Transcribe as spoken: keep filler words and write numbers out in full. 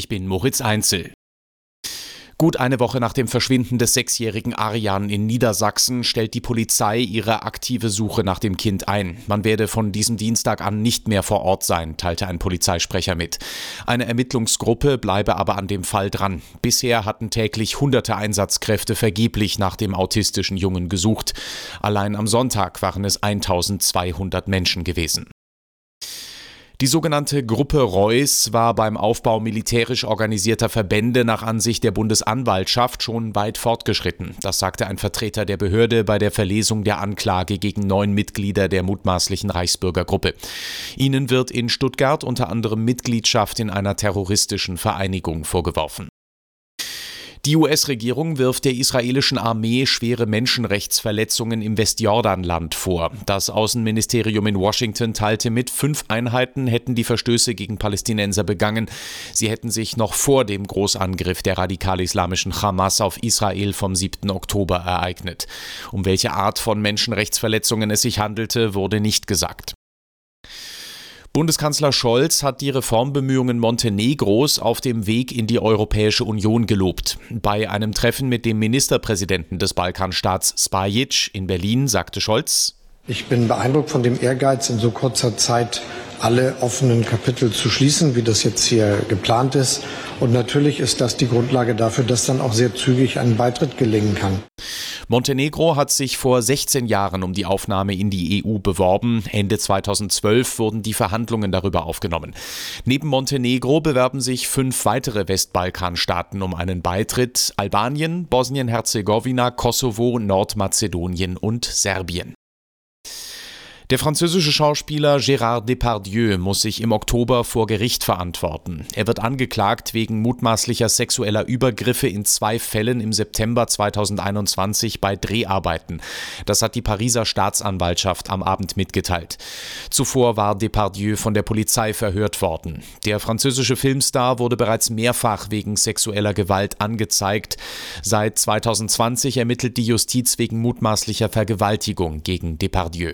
Ich bin Moritz Einzel. Gut eine Woche nach dem Verschwinden des sechsjährigen Arjan in Niedersachsen stellt die Polizei ihre aktive Suche nach dem Kind ein. Man werde von diesem Dienstag an nicht mehr vor Ort sein, teilte ein Polizeisprecher mit. Eine Ermittlungsgruppe bleibe aber an dem Fall dran. Bisher hatten täglich hunderte Einsatzkräfte vergeblich nach dem autistischen Jungen gesucht. Allein am Sonntag waren es eintausendzweihundert Menschen gewesen. Die sogenannte Gruppe Reuss war beim Aufbau militärisch organisierter Verbände nach Ansicht der Bundesanwaltschaft schon weit fortgeschritten. Das sagte ein Vertreter der Behörde bei der Verlesung der Anklage gegen neun Mitglieder der mutmaßlichen Reichsbürgergruppe. Ihnen wird in Stuttgart unter anderem Mitgliedschaft in einer terroristischen Vereinigung vorgeworfen. Die U S-Regierung wirft der israelischen Armee schwere Menschenrechtsverletzungen im Westjordanland vor. Das Außenministerium in Washington teilte mit, fünf Einheiten hätten die Verstöße gegen Palästinenser begangen. Sie hätten sich noch vor dem Großangriff der radikal-islamischen Hamas auf Israel vom siebten Oktober ereignet. Um welche Art von Menschenrechtsverletzungen es sich handelte, wurde nicht gesagt. Bundeskanzler Scholz hat die Reformbemühungen Montenegros auf dem Weg in die Europäische Union gelobt. Bei einem Treffen mit dem Ministerpräsidenten des Balkanstaats Spajic in Berlin sagte Scholz: Ich bin beeindruckt von dem Ehrgeiz, in so kurzer Zeit alle offenen Kapitel zu schließen, wie das jetzt hier geplant ist. Und natürlich ist das die Grundlage dafür, dass dann auch sehr zügig ein Beitritt gelingen kann. Montenegro hat sich vor sechzehn Jahren um die Aufnahme in die E U beworben. Ende zweitausendzwölf wurden die Verhandlungen darüber aufgenommen. Neben Montenegro bewerben sich fünf weitere Westbalkanstaaten um einen Beitritt: Albanien, Bosnien-Herzegowina, Kosovo, Nordmazedonien und Serbien. Der französische Schauspieler Gérard Depardieu muss sich im Oktober vor Gericht verantworten. Er wird angeklagt wegen mutmaßlicher sexueller Übergriffe in zwei Fällen im September zweitausendeinundzwanzig bei Dreharbeiten. Das hat die Pariser Staatsanwaltschaft am Abend mitgeteilt. Zuvor war Depardieu von der Polizei verhört worden. Der französische Filmstar wurde bereits mehrfach wegen sexueller Gewalt angezeigt. Seit zweitausendzwanzig ermittelt die Justiz wegen mutmaßlicher Vergewaltigung gegen Depardieu.